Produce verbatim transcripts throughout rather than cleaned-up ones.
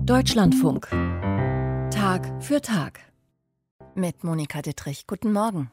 Deutschlandfunk. Tag für Tag. Mit Monika Dittrich. Guten Morgen.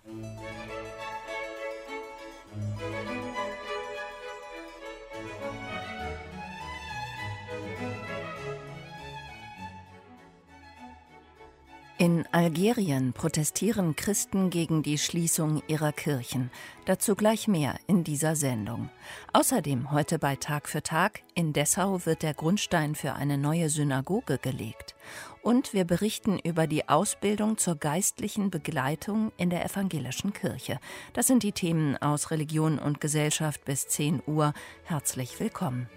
In Algerien protestieren Christen gegen die Schließung ihrer Kirchen. Dazu gleich mehr in dieser Sendung. Außerdem heute bei Tag für Tag: in Dessau wird der Grundstein für eine neue Synagoge gelegt. Und wir berichten über die Ausbildung zur geistlichen Begleitung in der evangelischen Kirche. Das sind die Themen aus Religion und Gesellschaft bis zehn Uhr. Herzlich willkommen.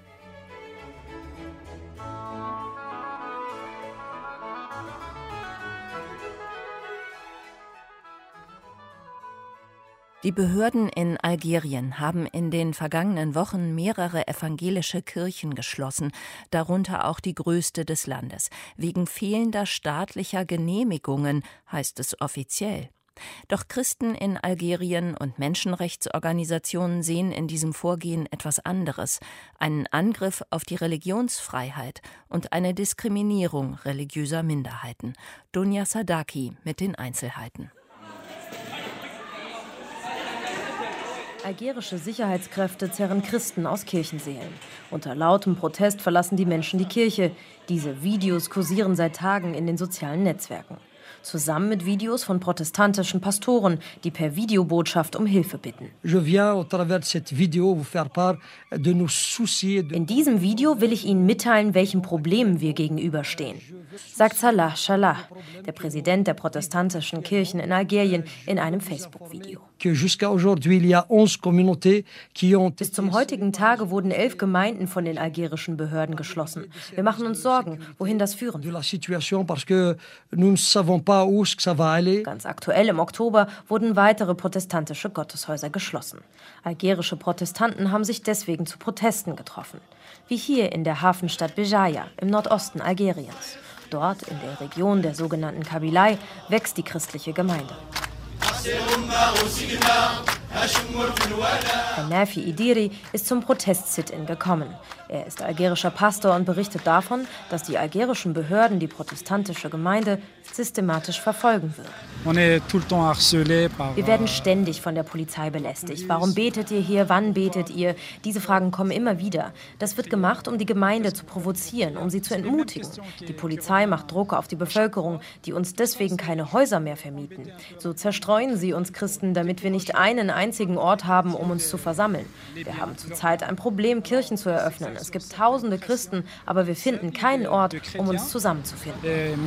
Die Behörden in Algerien haben in den vergangenen Wochen mehrere evangelische Kirchen geschlossen, darunter auch die größte des Landes, wegen fehlender staatlicher Genehmigungen, heißt es offiziell. Doch Christen in Algerien und Menschenrechtsorganisationen sehen in diesem Vorgehen etwas anderes: einen Angriff auf die Religionsfreiheit und eine Diskriminierung religiöser Minderheiten. Dunja Sadaki mit den Einzelheiten. Algerische Sicherheitskräfte zerren Christen aus Kirchensälen. Unter lautem Protest verlassen die Menschen die Kirche. Diese Videos kursieren seit Tagen in den sozialen Netzwerken. Zusammen mit Videos von protestantischen Pastoren, die per Videobotschaft um Hilfe bitten. In diesem Video will ich Ihnen mitteilen, welchen Problemen wir gegenüberstehen, sagt Salah Shalah, der Präsident der protestantischen Kirchen in Algerien, in einem Facebook-Video. Bis zum heutigen Tage wurden elf Gemeinden von den algerischen Behörden geschlossen. Wir machen uns Sorgen, wohin das führen wird. Ganz aktuell im Oktober wurden weitere protestantische Gotteshäuser geschlossen. Algerische Protestanten haben sich deswegen zu Protesten getroffen. Wie hier in der Hafenstadt Béjaïa im Nordosten Algeriens. Dort, in der Region der sogenannten Kabylie, wächst die christliche Gemeinde. Herr Nafi Idiri ist zum Protest-Sit-In gekommen. Er ist algerischer Pastor und berichtet davon, dass die algerischen Behörden die protestantische Gemeinde systematisch verfolgen würden. Wir werden ständig von der Polizei belästigt. Warum betet ihr hier? Wann betet ihr? Diese Fragen kommen immer wieder. Das wird gemacht, um die Gemeinde zu provozieren, um sie zu entmutigen. Die Polizei macht Druck auf die Bevölkerung, die uns deswegen keine Häuser mehr vermieten. So zerstreuen sie uns Christen, damit wir nicht einen einzigen Ort haben, um uns zu versammeln. Wir haben zurzeit ein Problem, Kirchen zu eröffnen. Es gibt tausende Christen, aber wir finden keinen Ort, um uns zusammenzufinden.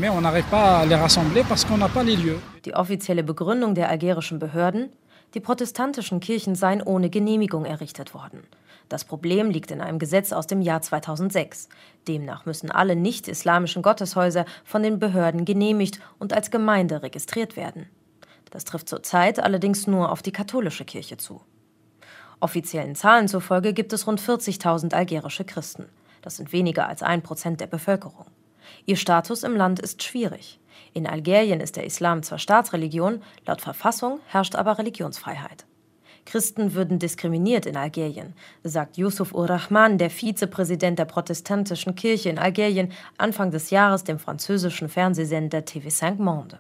Die offizielle Begründung der algerischen Behörden: die protestantischen Kirchen seien ohne Genehmigung errichtet worden. Das Problem liegt in einem Gesetz aus dem Jahr zweitausendsechs. Demnach müssen alle nicht-islamischen Gotteshäuser von den Behörden genehmigt und als Gemeinde registriert werden. Das trifft zurzeit allerdings nur auf die katholische Kirche zu. Offiziellen Zahlen zufolge gibt es rund vierzigtausend algerische Christen. Das sind weniger als ein Prozent der Bevölkerung. Ihr Status im Land ist schwierig. In Algerien ist der Islam zwar Staatsreligion, laut Verfassung herrscht aber Religionsfreiheit. Christen würden diskriminiert in Algerien, sagt Youssouf Ourahman, der Vizepräsident der protestantischen Kirche in Algerien, Anfang des Jahres dem französischen Fernsehsender T V fünf Monde.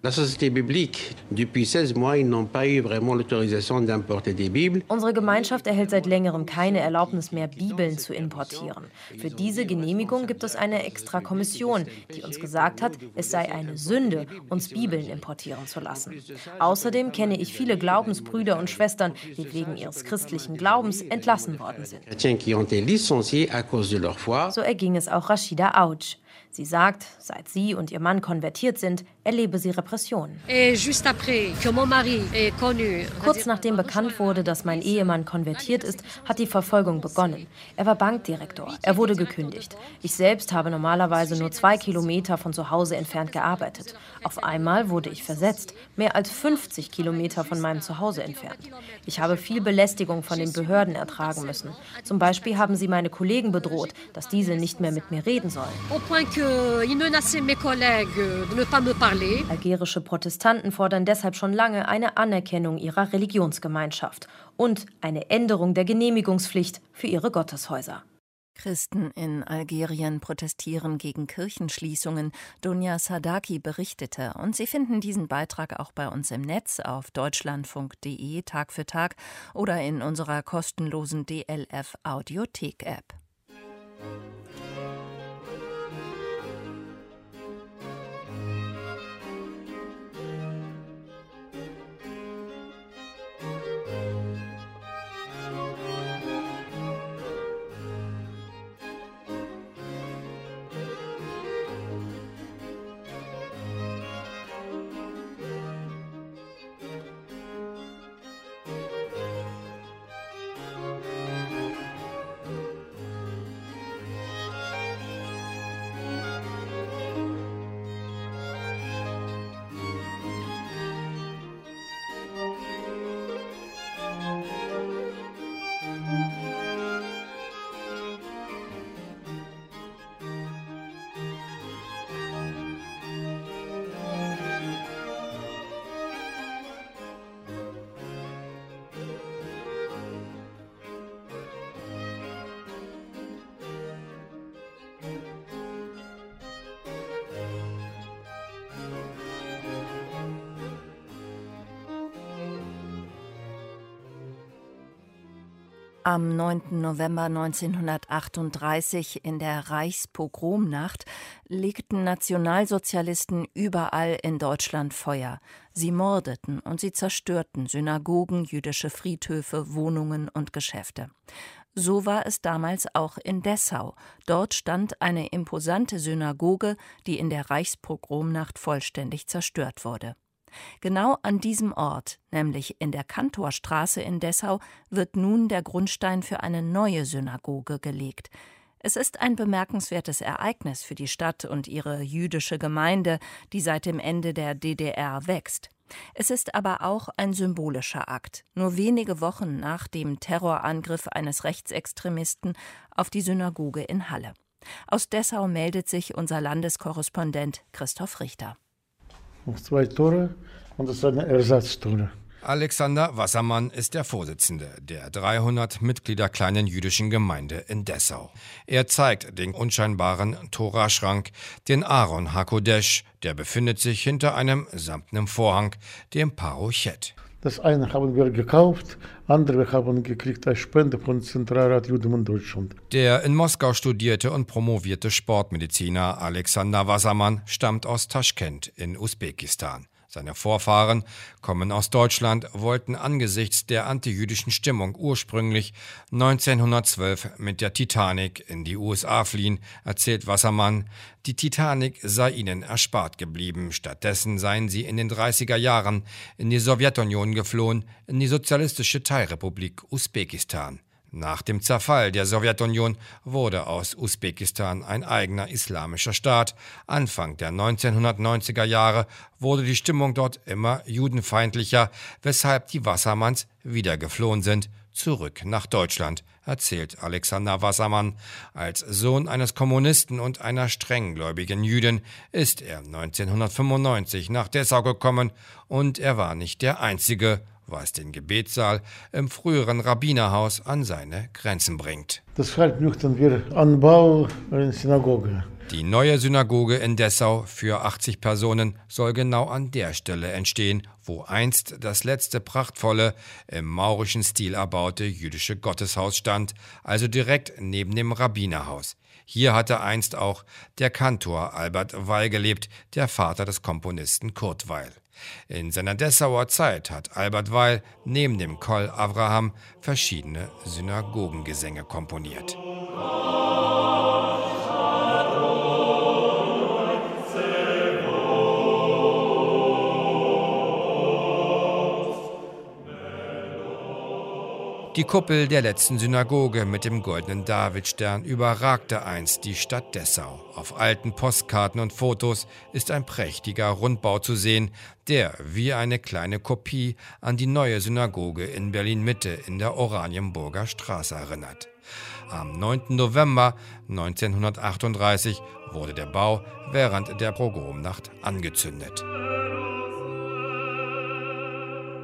Unsere Gemeinschaft erhält seit längerem keine Erlaubnis mehr, Bibeln zu importieren. Für diese Genehmigung gibt es eine extra Kommission, die uns gesagt hat, es sei eine Sünde, uns Bibeln importieren zu lassen. Außerdem kenne ich viele Glaubensbrüder und Schwestern, die wegen ihres christlichen Glaubens entlassen worden sind. So erging es auch Rachida Aouch. Sie sagt, seit sie und ihr Mann konvertiert sind, erlebe sie Repressionen. Kurz nachdem bekannt wurde, dass mein Ehemann konvertiert ist, hat die Verfolgung begonnen. Er war Bankdirektor. Er wurde gekündigt. Ich selbst habe normalerweise nur zwei Kilometer von zu Hause entfernt gearbeitet. Auf einmal wurde ich versetzt, mehr als fünfzig Kilometer von meinem Zuhause entfernt. Ich habe viel Belästigung von den Behörden ertragen müssen. Zum Beispiel haben sie meine Kollegen bedroht, dass diese nicht mehr mit mir reden sollen. Algerische Protestanten fordern deshalb schon lange eine Anerkennung ihrer Religionsgemeinschaft und eine Änderung der Genehmigungspflicht für ihre Gotteshäuser. Christen in Algerien protestieren gegen Kirchenschließungen. Dunja Sadaki berichtete. Und Sie finden diesen Beitrag auch bei uns im Netz auf deutschlandfunk punkt de Tag für Tag oder in unserer kostenlosen D L F Audiothek-App. Am neunten November neunzehnhundertachtunddreißig in der Reichspogromnacht legten Nationalsozialisten überall in Deutschland Feuer. Sie mordeten und sie zerstörten Synagogen, jüdische Friedhöfe, Wohnungen und Geschäfte. So war es damals auch in Dessau. Dort stand eine imposante Synagoge, die in der Reichspogromnacht vollständig zerstört wurde. Genau an diesem Ort, nämlich in der Kantorstraße in Dessau, wird nun der Grundstein für eine neue Synagoge gelegt. Es ist ein bemerkenswertes Ereignis für die Stadt und ihre jüdische Gemeinde, die seit dem Ende der D D R wächst. Es ist aber auch ein symbolischer Akt, nur wenige Wochen nach dem Terrorangriff eines Rechtsextremisten auf die Synagoge in Halle. Aus Dessau meldet sich unser Landeskorrespondent Christoph Richter. Zwei Tore und das ist eine Ersatztore. Alexander Wassermann ist der Vorsitzende der dreihundert Mitglieder kleinen jüdischen Gemeinde in Dessau. Er zeigt den unscheinbaren Toraschrank, den Aron HaKodesh, der befindet sich hinter einem samtenen Vorhang, dem Parochett. Das eine haben wir gekauft, andere haben gekriegt als Spende von Zentralrat Judentum Deutschland. Der in Moskau studierte und promovierte Sportmediziner Alexander Wassermann stammt aus Taschkent in Usbekistan. Seine Vorfahren kommen aus Deutschland, wollten angesichts der antijüdischen Stimmung ursprünglich neunzehnhundertzwölf mit der Titanic in die U S A fliehen, erzählt Wassermann. Die Titanic sei ihnen erspart geblieben. Stattdessen seien sie in den dreißiger Jahren in die Sowjetunion geflohen, in die sozialistische Teilrepublik Usbekistan. Nach dem Zerfall der Sowjetunion wurde aus Usbekistan ein eigener islamischer Staat. Anfang der neunzehnhundertneunziger Jahre wurde die Stimmung dort immer judenfeindlicher, weshalb die Wassermanns wieder geflohen sind, zurück nach Deutschland, erzählt Alexander Wassermann. Als Sohn eines Kommunisten und einer strenggläubigen Jüdin ist er neunzehnhundertfünfundneunzig nach Dessau gekommen und er war nicht der Einzige, was den Gebetssaal im früheren Rabbinerhaus an seine Grenzen bringt. Deshalb möchten wir Anbau einer Synagoge. Die neue Synagoge in Dessau für achtzig Personen soll genau an der Stelle entstehen, wo einst das letzte prachtvolle, im maurischen Stil erbaute jüdische Gotteshaus stand, also direkt neben dem Rabbinerhaus. Hier hatte einst auch der Kantor Albert Weil gelebt, der Vater des Komponisten Kurt Weil. In seiner Dessauer Zeit hat Albert Weil neben dem Kol Avraham verschiedene Synagogengesänge komponiert. Die Kuppel der letzten Synagoge mit dem goldenen Davidstern überragte einst die Stadt Dessau. Auf alten Postkarten und Fotos ist ein prächtiger Rundbau zu sehen, der wie eine kleine Kopie an die neue Synagoge in Berlin-Mitte in der Oranienburger Straße erinnert. Am neunten November neunzehnhundertachtunddreißig wurde der Bau während der Pogromnacht angezündet.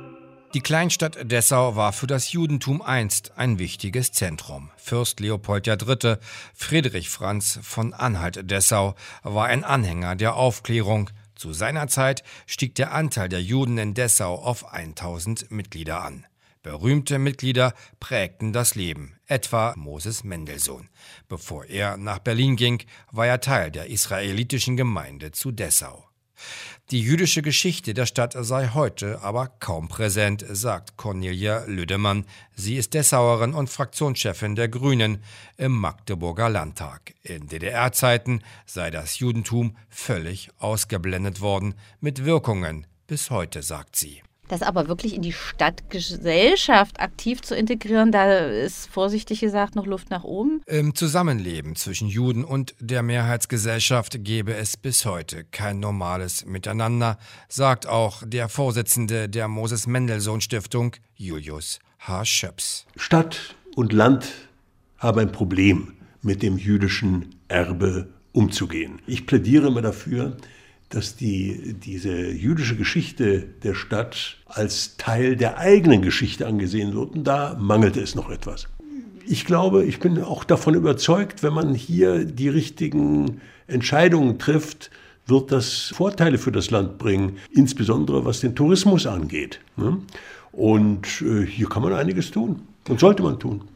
Die Kleinstadt Dessau war für das Judentum einst ein wichtiges Zentrum. Fürst Leopold der Dritte, Friedrich Franz von Anhalt-Dessau, war ein Anhänger der Aufklärung. Zu seiner Zeit stieg der Anteil der Juden in Dessau auf tausend Mitglieder an. Berühmte Mitglieder prägten das Leben, etwa Moses Mendelssohn. Bevor er nach Berlin ging, war er Teil der israelitischen Gemeinde zu Dessau. Die jüdische Geschichte der Stadt sei heute aber kaum präsent, sagt Cornelia Lüdemann. Sie ist Dessauerin und Fraktionschefin der Grünen im Magdeburger Landtag. In D D R-Zeiten sei das Judentum völlig ausgeblendet worden, mit Wirkungen bis heute, sagt sie. Das aber wirklich in die Stadtgesellschaft aktiv zu integrieren, da ist vorsichtig gesagt noch Luft nach oben. Im Zusammenleben zwischen Juden und der Mehrheitsgesellschaft gäbe es bis heute kein normales Miteinander, sagt auch der Vorsitzende der Moses Mendelssohn Stiftung, Julius H. Schöps. Stadt und Land haben ein Problem, mit dem jüdischen Erbe umzugehen. Ich plädiere immer dafür, dass die, diese jüdische Geschichte der Stadt als Teil der eigenen Geschichte angesehen wird. Und da mangelte es noch etwas. Ich glaube, ich bin auch davon überzeugt, wenn man hier die richtigen Entscheidungen trifft, wird das Vorteile für das Land bringen, insbesondere was den Tourismus angeht. Und hier kann man einiges tun und sollte man tun.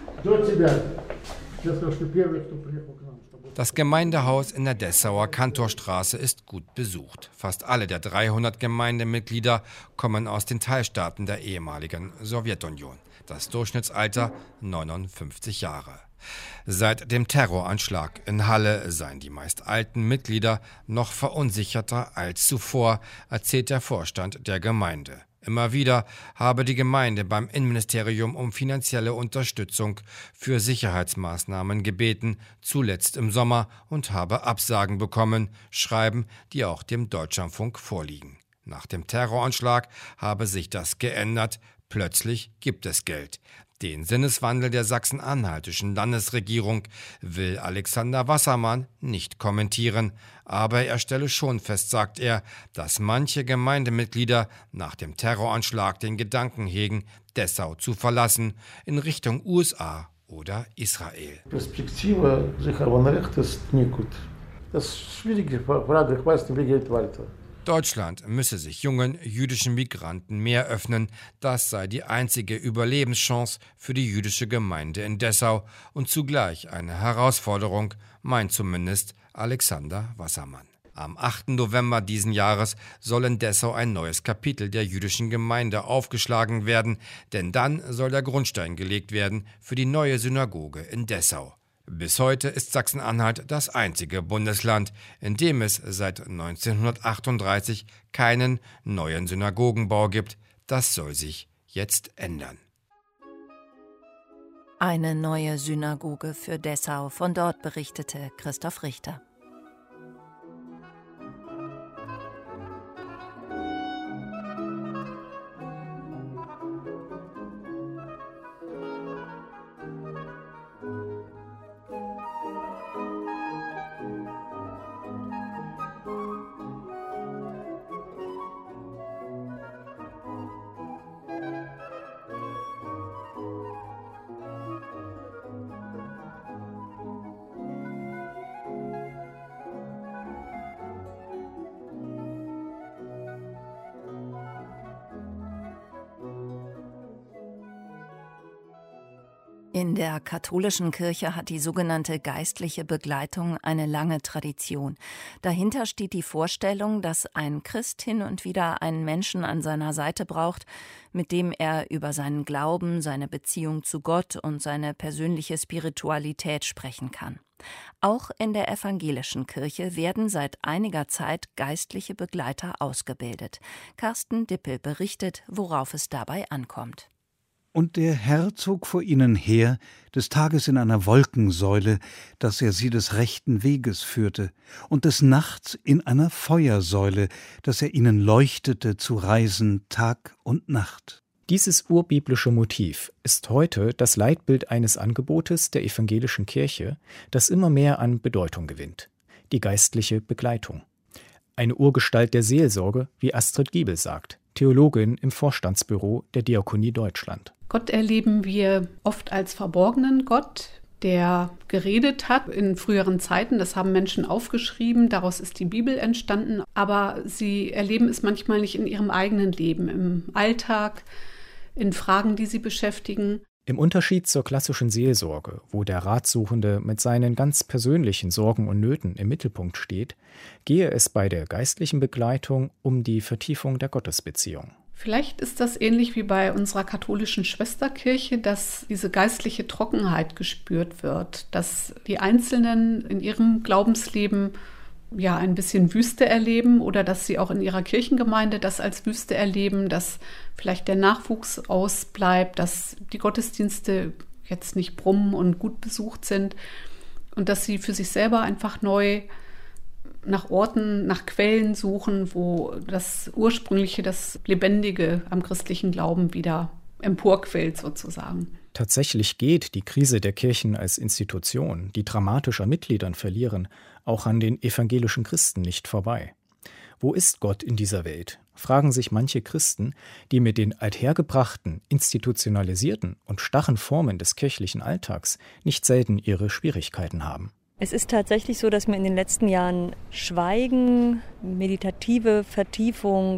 Das Gemeindehaus in der Dessauer Kantorstraße ist gut besucht. Fast alle der dreihundert Gemeindemitglieder kommen aus den Teilstaaten der ehemaligen Sowjetunion. Das Durchschnittsalter neunundfünfzig Jahre. Seit dem Terroranschlag in Halle seien die meist alten Mitglieder noch verunsicherter als zuvor, erzählt der Vorstand der Gemeinde. Immer wieder habe die Gemeinde beim Innenministerium um finanzielle Unterstützung für Sicherheitsmaßnahmen gebeten, zuletzt im Sommer, und habe Absagen bekommen, schreiben, die auch dem Deutschlandfunk vorliegen. Nach dem Terroranschlag habe sich das geändert. Plötzlich gibt es Geld. Den Sinneswandel der sachsen-anhaltischen Landesregierung will Alexander Wassermann nicht kommentieren. Aber er stelle schon fest, sagt er, dass manche Gemeindemitglieder nach dem Terroranschlag den Gedanken hegen, Dessau zu verlassen, in Richtung U S A oder Israel. Perspektive, sich aber recht ist nicht gut. Das ist eine schwierige Frage, ich weiß nicht, wie geht weiter. Deutschland müsse sich jungen jüdischen Migranten mehr öffnen. Das sei die einzige Überlebenschance für die jüdische Gemeinde in Dessau und zugleich eine Herausforderung, meint zumindest Alexander Wassermann. Am achten November diesen Jahres soll in Dessau ein neues Kapitel der jüdischen Gemeinde aufgeschlagen werden, denn dann soll der Grundstein gelegt werden für die neue Synagoge in Dessau. Bis heute ist Sachsen-Anhalt das einzige Bundesland, in dem es seit neunzehnhundertachtunddreißig keinen neuen Synagogenbau gibt. Das soll sich jetzt ändern. Eine neue Synagoge für Dessau. Von dort berichtete Christoph Richter. In der katholischen Kirche hat die sogenannte geistliche Begleitung eine lange Tradition. Dahinter steht die Vorstellung, dass ein Christ hin und wieder einen Menschen an seiner Seite braucht, mit dem er über seinen Glauben, seine Beziehung zu Gott und seine persönliche Spiritualität sprechen kann. Auch in der evangelischen Kirche werden seit einiger Zeit geistliche Begleiter ausgebildet. Carsten Dippel berichtet, worauf es dabei ankommt. Und der Herr zog vor ihnen her, des Tages in einer Wolkensäule, dass er sie des rechten Weges führte, und des Nachts in einer Feuersäule, dass er ihnen leuchtete zu reisen Tag und Nacht. Dieses urbiblische Motiv ist heute das Leitbild eines Angebotes der evangelischen Kirche, das immer mehr an Bedeutung gewinnt: die geistliche Begleitung. Eine Urgestalt der Seelsorge, wie Astrid Giebel sagt. Theologin im Vorstandsbüro der Diakonie Deutschland. Gott erleben wir oft als verborgenen Gott, der geredet hat in früheren Zeiten. Das haben Menschen aufgeschrieben, daraus ist die Bibel entstanden. Aber sie erleben es manchmal nicht in ihrem eigenen Leben, im Alltag, in Fragen, die sie beschäftigen. Im Unterschied zur klassischen Seelsorge, wo der Ratsuchende mit seinen ganz persönlichen Sorgen und Nöten im Mittelpunkt steht, gehe es bei der geistlichen Begleitung um die Vertiefung der Gottesbeziehung. Vielleicht ist das ähnlich wie bei unserer katholischen Schwesterkirche, dass diese geistliche Trockenheit gespürt wird, dass die Einzelnen in ihrem Glaubensleben ja ein bisschen Wüste erleben oder dass sie auch in ihrer Kirchengemeinde das als Wüste erleben, dass vielleicht der Nachwuchs ausbleibt, dass die Gottesdienste jetzt nicht brummen und gut besucht sind und dass sie für sich selber einfach neu nach Orten, nach Quellen suchen, wo das Ursprüngliche, das Lebendige am christlichen Glauben wieder emporquillt sozusagen. Tatsächlich geht die Krise der Kirchen als Institution, die dramatisch an Mitgliedern verlieren, auch an den evangelischen Christen nicht vorbei. Wo ist Gott in dieser Welt? Fragen sich manche Christen, die mit den althergebrachten, institutionalisierten und starren Formen des kirchlichen Alltags nicht selten ihre Schwierigkeiten haben. Es ist tatsächlich so, dass mir in den letzten Jahren Schweigen, meditative Vertiefung,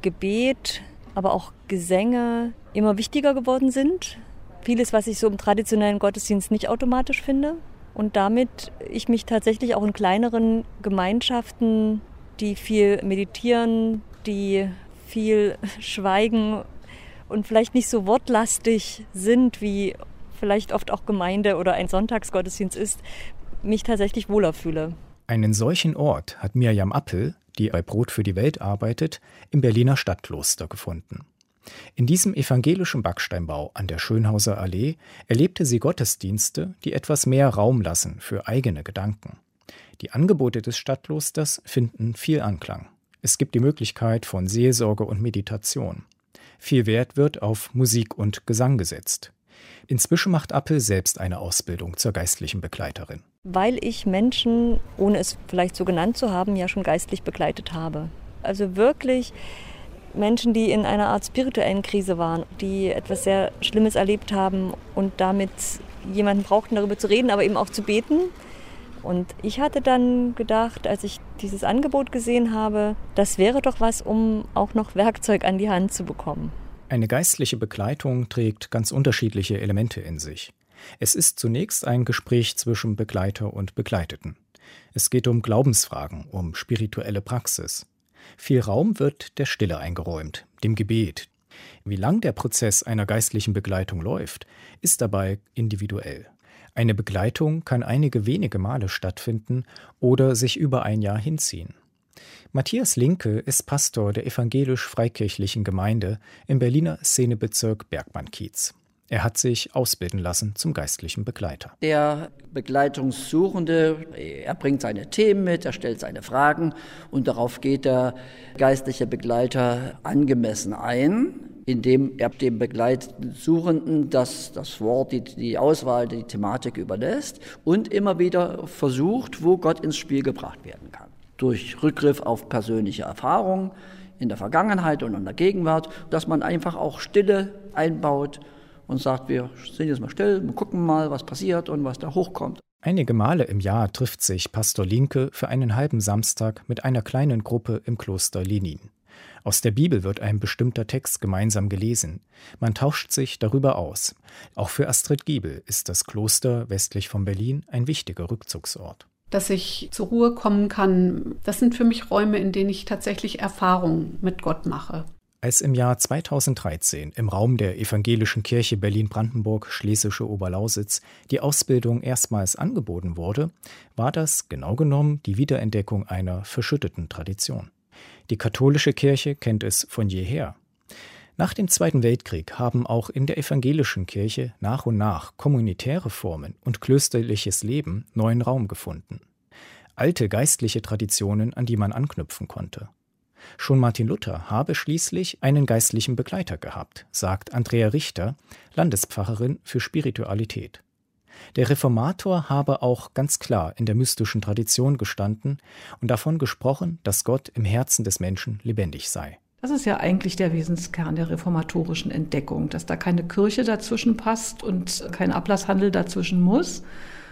Gebet, aber auch Gesänge immer wichtiger geworden sind. Vieles, was ich so im traditionellen Gottesdienst nicht automatisch finde. Und damit ich mich tatsächlich auch in kleineren Gemeinschaften, die viel meditieren, die viel schweigen und vielleicht nicht so wortlastig sind, wie vielleicht oft auch Gemeinde oder ein Sonntagsgottesdienst ist, mich tatsächlich wohler fühle. Einen solchen Ort hat Mirjam Appel, die bei Brot für die Welt arbeitet, im Berliner Stadtkloster gefunden. In diesem evangelischen Backsteinbau an der Schönhauser Allee erlebte sie Gottesdienste, die etwas mehr Raum lassen für eigene Gedanken. Die Angebote des Stadtklosters finden viel Anklang. Es gibt die Möglichkeit von Seelsorge und Meditation. Viel Wert wird auf Musik und Gesang gesetzt. Inzwischen macht Appel selbst eine Ausbildung zur geistlichen Begleiterin. Weil ich Menschen, ohne es vielleicht so genannt zu haben, ja schon geistlich begleitet habe. Also wirklich Menschen, die in einer Art spirituellen Krise waren, die etwas sehr Schlimmes erlebt haben und damit jemanden brauchten, darüber zu reden, aber eben auch zu beten. Und ich hatte dann gedacht, als ich dieses Angebot gesehen habe, das wäre doch was, um auch noch Werkzeug an die Hand zu bekommen. Eine geistliche Begleitung trägt ganz unterschiedliche Elemente in sich. Es ist zunächst ein Gespräch zwischen Begleiter und Begleiteten. Es geht um Glaubensfragen, um spirituelle Praxis. Viel Raum wird der Stille eingeräumt, dem Gebet. Wie lang der Prozess einer geistlichen Begleitung läuft, ist dabei individuell. Eine Begleitung kann einige wenige Male stattfinden oder sich über ein Jahr hinziehen. Matthias Linke ist Pastor der evangelisch-freikirchlichen Gemeinde im Berliner Szenebezirk Bergmann-Kiez. Er hat sich ausbilden lassen zum geistlichen Begleiter. Der Begleitungssuchende, er bringt seine Themen mit, er stellt seine Fragen und darauf geht der geistliche Begleiter angemessen ein, indem er dem Begleitsuchenden das, das Wort, die, die Auswahl, die Thematik überlässt und immer wieder versucht, wo Gott ins Spiel gebracht werden kann. Durch Rückgriff auf persönliche Erfahrungen in der Vergangenheit und in der Gegenwart, dass man einfach auch Stille einbaut und sagt, wir sind jetzt mal still, wir gucken mal, was passiert und was da hochkommt. Einige Male im Jahr trifft sich Pastor Linke für einen halben Samstag mit einer kleinen Gruppe im Kloster Lenin. Aus der Bibel wird ein bestimmter Text gemeinsam gelesen. Man tauscht sich darüber aus. Auch für Astrid Giebel ist das Kloster westlich von Berlin ein wichtiger Rückzugsort. Dass ich zur Ruhe kommen kann, das sind für mich Räume, in denen ich tatsächlich Erfahrungen mit Gott mache. Als im Jahr zweitausenddreizehn im Raum der Evangelischen Kirche Berlin-Brandenburg, Schlesische Oberlausitz, die Ausbildung erstmals angeboten wurde, war das genau genommen die Wiederentdeckung einer verschütteten Tradition. Die katholische Kirche kennt es von jeher. Nach dem Zweiten Weltkrieg haben auch in der evangelischen Kirche nach und nach kommunitäre Formen und klösterliches Leben neuen Raum gefunden. Alte geistliche Traditionen, an die man anknüpfen konnte. Schon Martin Luther habe schließlich einen geistlichen Begleiter gehabt, sagt Andrea Richter, Landespfarrerin für Spiritualität. Der Reformator habe auch ganz klar in der mystischen Tradition gestanden und davon gesprochen, dass Gott im Herzen des Menschen lebendig sei. Das ist ja eigentlich der Wesenskern der reformatorischen Entdeckung, dass da keine Kirche dazwischen passt und kein Ablasshandel dazwischen muss,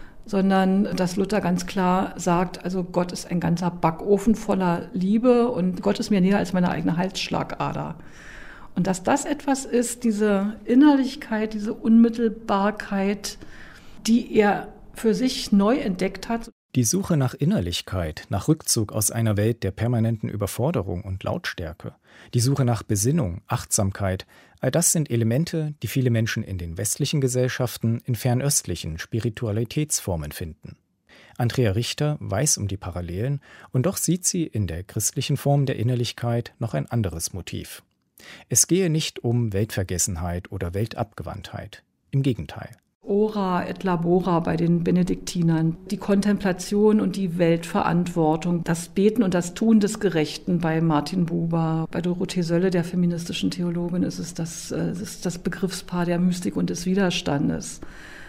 sondern dass Luther ganz klar sagt, also Gott ist ein ganzer Backofen voller Liebe und Gott ist mir näher als meine eigene Halsschlagader. Und dass das etwas ist, diese Innerlichkeit, diese Unmittelbarkeit, die er für sich neu entdeckt hat. Die Suche nach Innerlichkeit, nach Rückzug aus einer Welt der permanenten Überforderung und Lautstärke, die Suche nach Besinnung, Achtsamkeit, all das sind Elemente, die viele Menschen in den westlichen Gesellschaften in fernöstlichen Spiritualitätsformen finden. Andrea Richter weiß um die Parallelen und doch sieht sie in der christlichen Form der Innerlichkeit noch ein anderes Motiv. Es gehe nicht um Weltvergessenheit oder Weltabgewandtheit. Im Gegenteil. Ora et labora bei den Benediktinern, die Kontemplation und die Weltverantwortung, das Beten und das Tun des Gerechten bei Martin Buber, bei Dorothee Sölle, der feministischen Theologin, ist es das, es ist das Begriffspaar der Mystik und des Widerstandes.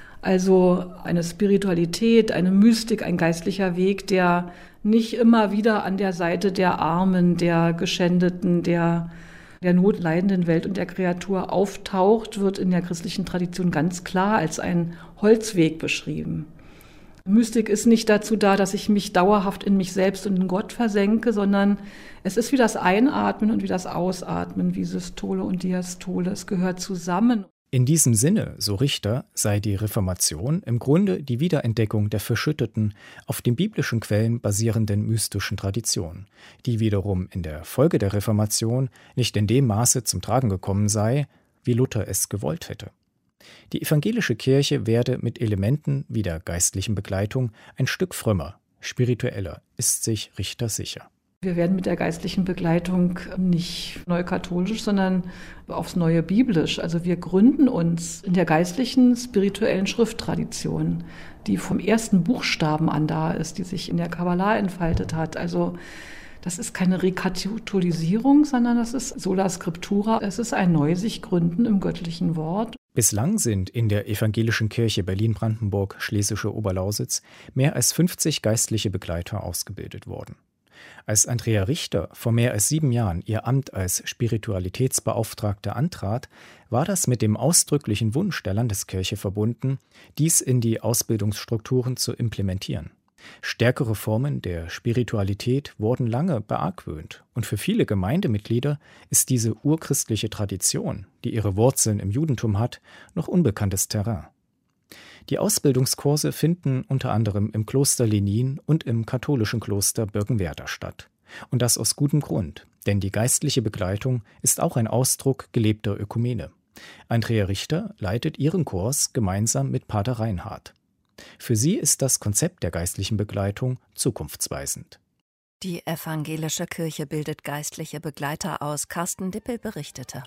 Also eine Spiritualität, eine Mystik, ein geistlicher Weg, der nicht immer wieder an der Seite der Armen, der Geschändeten, der der notleidenden Welt und der Kreatur auftaucht, wird in der christlichen Tradition ganz klar als ein Holzweg beschrieben. Mystik ist nicht dazu da, dass ich mich dauerhaft in mich selbst und in Gott versenke, sondern es ist wie das Einatmen und wie das Ausatmen, wie Systole und Diastole. Es gehört zusammen. In diesem Sinne, so Richter, sei die Reformation im Grunde die Wiederentdeckung der verschütteten, auf den biblischen Quellen basierenden mystischen Tradition, die wiederum in der Folge der Reformation nicht in dem Maße zum Tragen gekommen sei, wie Luther es gewollt hätte. Die evangelische Kirche werde mit Elementen wie der geistlichen Begleitung ein Stück frömmer, spiritueller, ist sich Richter sicher. Wir werden mit der geistlichen Begleitung nicht neukatholisch, sondern aufs Neue biblisch. Also wir gründen uns in der geistlichen, spirituellen Schrifttradition, die vom ersten Buchstaben an da ist, die sich in der Kabbalah entfaltet hat. Also das ist keine Rekapitulisierung, sondern das ist sola scriptura. Es ist ein neu sich gründen im göttlichen Wort. Bislang sind in der evangelischen Kirche Berlin-Brandenburg, Schlesische Oberlausitz mehr als fünfzig geistliche Begleiter ausgebildet worden. Als Andrea Richter vor mehr als sieben Jahren ihr Amt als Spiritualitätsbeauftragte antrat, war das mit dem ausdrücklichen Wunsch der Landeskirche verbunden, dies in die Ausbildungsstrukturen zu implementieren. Stärkere Formen der Spiritualität wurden lange beargwöhnt und für viele Gemeindemitglieder ist diese urchristliche Tradition, die ihre Wurzeln im Judentum hat, noch unbekanntes Terrain. Die Ausbildungskurse finden unter anderem im Kloster Lenin und im katholischen Kloster Birkenwerder statt. Und das aus gutem Grund, denn die geistliche Begleitung ist auch ein Ausdruck gelebter Ökumene. Andrea Richter leitet ihren Kurs gemeinsam mit Pater Reinhard. Für sie ist das Konzept der geistlichen Begleitung zukunftsweisend. Die evangelische Kirche bildet geistliche Begleiter aus. Carsten Dippel berichtete.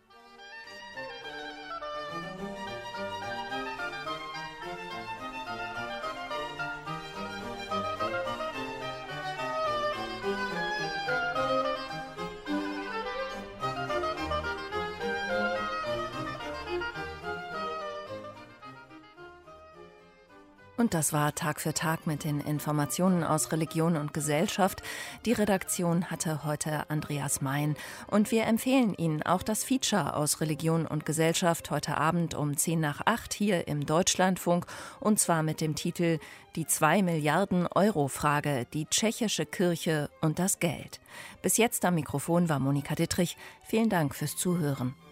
Und das war Tag für Tag mit den Informationen aus Religion und Gesellschaft. Die Redaktion hatte heute Andreas Mein. Und wir empfehlen Ihnen auch das Feature aus Religion und Gesellschaft heute Abend um zehn nach acht hier im Deutschlandfunk. Und zwar mit dem Titel Die zwei Milliarden Euro Frage, die tschechische Kirche und das Geld. Bis jetzt am Mikrofon war Monika Dittrich. Vielen Dank fürs Zuhören.